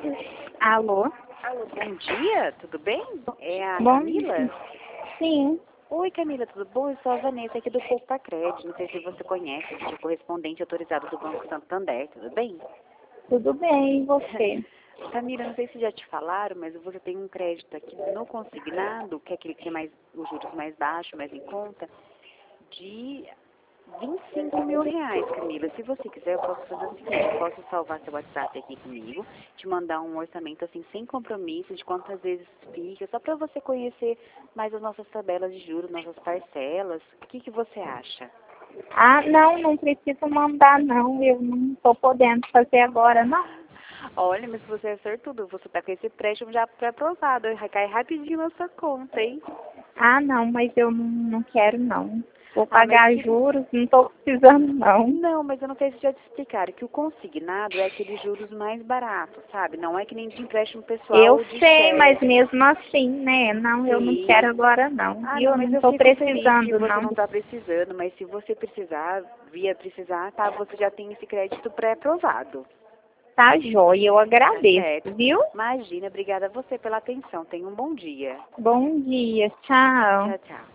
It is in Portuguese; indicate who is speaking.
Speaker 1: Alô?
Speaker 2: Alô, bom dia, tudo bem? É a
Speaker 1: Bom
Speaker 2: Camila?
Speaker 1: dia. Sim,
Speaker 2: Oi, Camila, tudo bom? Eu sou a Vanessa aqui do Poupa Crédito. Não sei se você conhece, eu sou correspondente autorizado do Banco Santander, tudo bem?
Speaker 1: tudo bem, e você?
Speaker 2: Camila, não sei se já te falaram, mas você tem um crédito aqui no consignado, que é aquele que tem mais, os juros mais baixos, mais em conta, de R$ 25.000, Camila. Se você quiser, eu posso fazer o seguinte, eu posso salvar seu WhatsApp aqui comigo, te mandar um orçamento assim, sem compromisso, de quantas vezes fica, só para você conhecer mais as nossas tabelas de juros, nossas parcelas. O que você acha?
Speaker 1: Ah, não preciso mandar não, eu não estou podendo fazer agora não.
Speaker 2: Olha, mas você é sortudo, você tá com esse empréstimo já pré-aprovado, cai rapidinho na sua conta, hein?
Speaker 1: Ah, não, mas eu não quero não. Vou
Speaker 2: Ah, mas
Speaker 1: pagar
Speaker 2: se
Speaker 1: juros, não estou precisando não.
Speaker 2: Não, mas eu não sei se já te explicaram que o consignado é aqueles juros mais baratos, sabe? Não é que nem de empréstimo pessoal
Speaker 1: Eu
Speaker 2: ou de
Speaker 1: sei, mas
Speaker 2: cheque.
Speaker 1: mesmo assim, né? Não, eu não
Speaker 2: Sim.
Speaker 1: quero agora não.
Speaker 2: Ah,
Speaker 1: E
Speaker 2: não,
Speaker 1: eu
Speaker 2: mas
Speaker 1: não
Speaker 2: eu
Speaker 1: estou
Speaker 2: fico feliz que
Speaker 1: precisando
Speaker 2: você
Speaker 1: não.
Speaker 2: não está precisando, mas se você precisar, precisar, tá? Você já tem esse crédito pré-aprovado.
Speaker 1: Tá joia, eu
Speaker 2: Tá
Speaker 1: agradeço,
Speaker 2: certo?
Speaker 1: viu?
Speaker 2: Imagina, obrigada a você pela atenção. Tenha um bom dia.
Speaker 1: Bom dia, tchau.
Speaker 2: Tchau, tchau.